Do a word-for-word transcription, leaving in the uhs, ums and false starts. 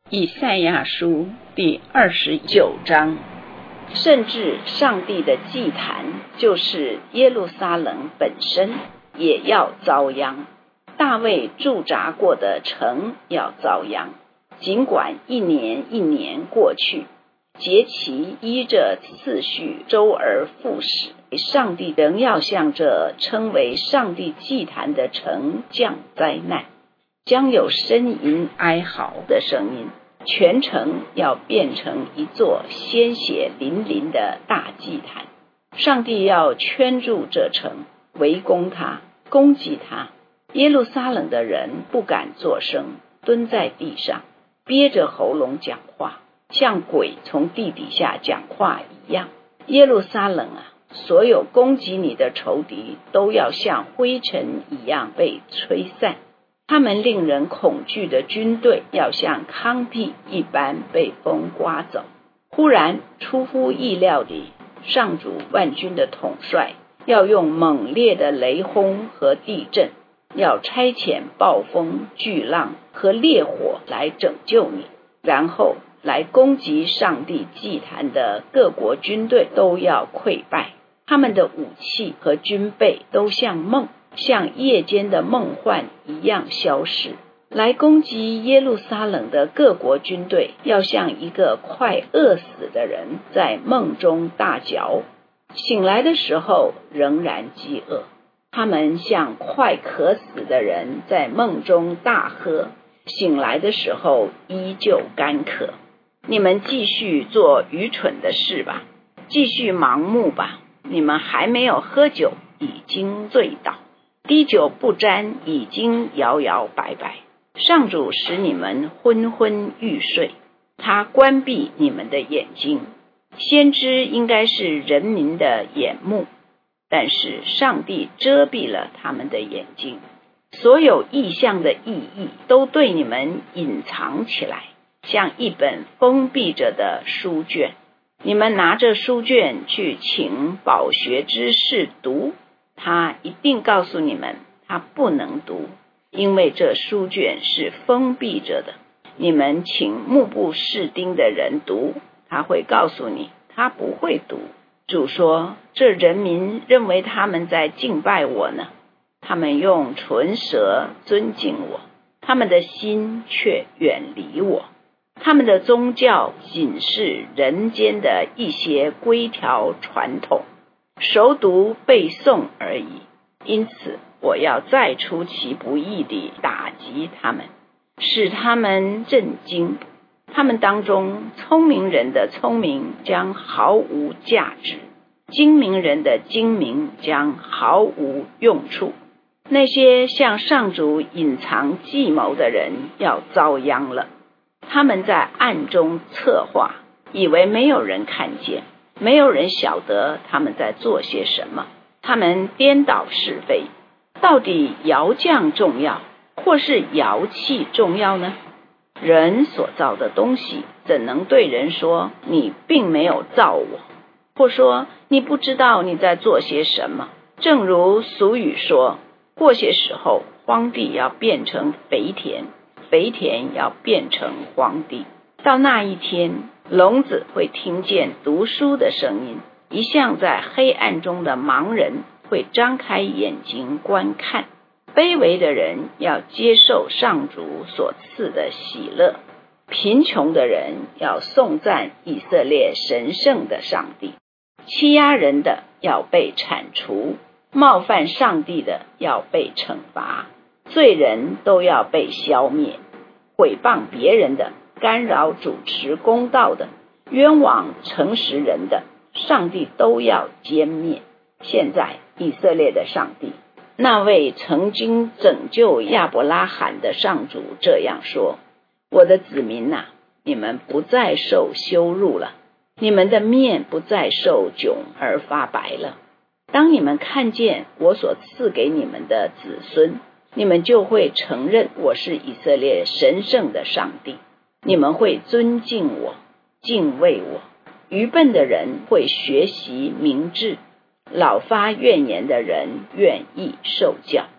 以赛亚书第二十九章，甚至上帝的祭坛，就是耶路撒冷本身，也要遭殃。大卫驻扎过的城要遭殃。尽管一年一年过去，节期依着次序周而复始，上帝仍要向这称为上帝祭坛的城降灾难，将有呻吟哀嚎的声音，全城要变成一座鲜血淋淋的大祭坛。上帝要圈住这城，围攻它，攻击它。耶路撒冷的人不敢作声，蹲在地上，憋着喉咙讲话，像鬼从地底下讲话一样。耶路撒冷啊，所有攻击你的仇敌都要像灰尘一样被吹散，他们令人恐惧的军队要像糠秕一般被风刮走。忽然出乎意料地，上主万军的统帅要用猛烈的雷轰和地震，要差遣暴风、巨浪和烈火来拯救你，然后来攻击上帝祭坛的各国军队都要溃败，他们的武器和军备都像梦，像夜间的梦幻一样消逝。来攻击耶路撒冷的各国军队要像一个快饿死的人在梦中大嚼，醒来的时候仍然饥饿。他们像快渴死的人在梦中大喝，醒来的时候依旧干渴。你们继续做愚蠢的事吧，继续盲目吧，你们还没有喝酒，已经醉倒，滴酒不沾，已经摇摇摆摆。上主使你们昏昏欲睡，他关闭你们的眼睛。先知应该是人民的眼目，但是上帝遮蔽了他们的眼睛，所有异象的意义都对你们隐藏起来，像一本封闭着的书卷。你们拿着书卷去请饱学之士读，他一定告诉你们他不能读，因为这书卷是封闭着的。你们请目不识丁的人读，他会告诉你他不会读。主说，这人民认为他们在敬拜我呢，他们用唇舌尊敬我，他们的心却远离我。他们的宗教仅是人间的一些规条传统，熟读背诵而已。因此我要再出其不意地打击他们，使他们震惊。他们当中聪明人的聪明将毫无价值，精明人的精明将毫无用处。那些向上主隐藏计谋的人要遭殃了。他们在暗中策划，以为没有人看见，没有人晓得他们在做些什么。他们颠倒是非，到底窑匠重要，或是窑器重要呢？人所造的东西怎能对人说你并没有造我，或说你不知道你在做些什么？正如俗语说，过些时候荒地要变成肥田，肥田要变成荒地。到那一天，聋子会听见读书的声音，一向在黑暗中的盲人会张开眼睛观看。卑微的人要接受上主所赐的喜乐，贫穷的人要颂赞以色列神圣的上帝。欺压人的要被铲除，冒犯上帝的要被惩罚，罪人都要被消灭。毁谤别人的，干扰主持公道的，冤枉诚实人的，上帝都要歼灭。现在以色列的上帝，那位曾经拯救亚伯拉罕的上主这样说，我的子民啊，你们不再受羞辱了，你们的面不再受窘而发白了。当你们看见我所赐给你们的子孙，你们就会承认我是以色列神圣的上帝，你们会尊敬我，敬畏我。愚笨的人会学习明智，老发怨言的人愿意受教。